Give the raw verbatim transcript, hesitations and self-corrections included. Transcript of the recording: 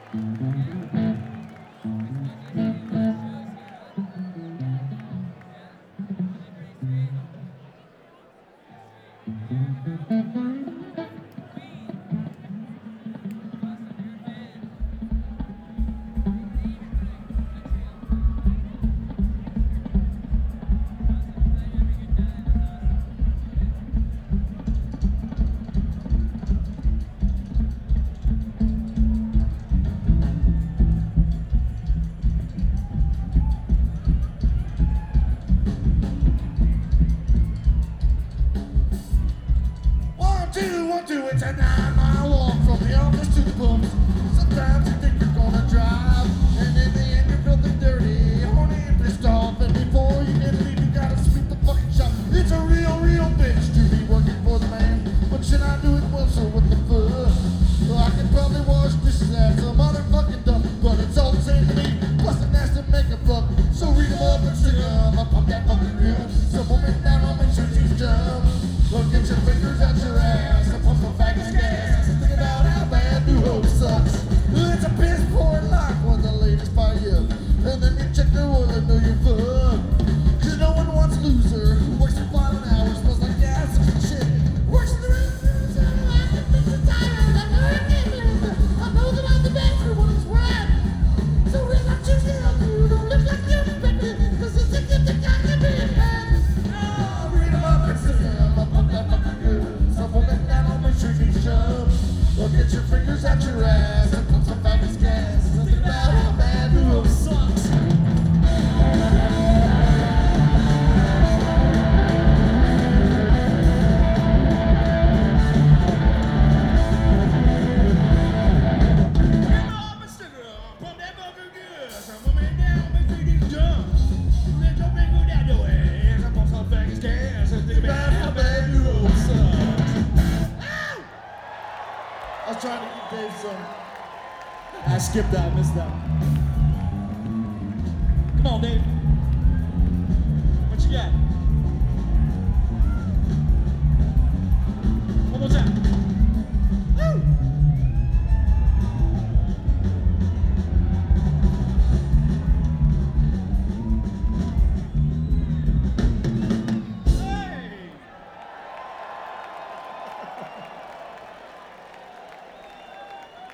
It's a nine mile walk from the office to the pumps. Sometimes you think you're gonna drive, and in the end you're filthy dirty, horny and pissed off. And before you can leave, you gotta sweep the fucking shop. It's a real, real bitch to be working for the man. But should I do it well, so what the fuck? Well, I could probably wash dishes at some motherfucking dump, but it's all the same to me. Plus it has to make a buck. So read them up and stick them up on that fucking grill. Some woman down on make sure she's dumb. Look at your fingers at your ass. Think about how bad New Hope sucks. It's a piss poor lock when the ladies buy you, and then you check their oil and know you're fucked. Cause no one wants a loser who works for five hours, smells like gas and shit. Works in the roof, so I can fix the tire. I know I can't lose it. I know that I'm the best for what it's worth. So when I choose it, I'll do. Don't look like you expect it, cause it's a gift that I can be a man. Oh, read them up and stick them up on that fucking good. Some woman down on my shirt and shove. Look at your fingers at your ass and put some faggots gas. Think about how bad New Hope sucks. I was trying to give Dave some. I skipped that, I missed that. Come on, Dave.